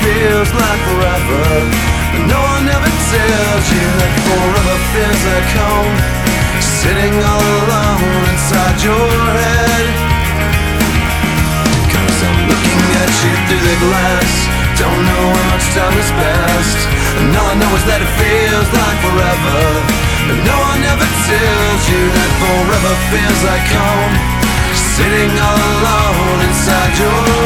feels like forever, but no one ever tells you that forever feels like home, sitting all alone inside your head. Cause I'm looking at you through the glass, don't know how much time has passed, and all I know is that it feels like forever, but no one ever tells you that forever feels like home, sitting all alone inside your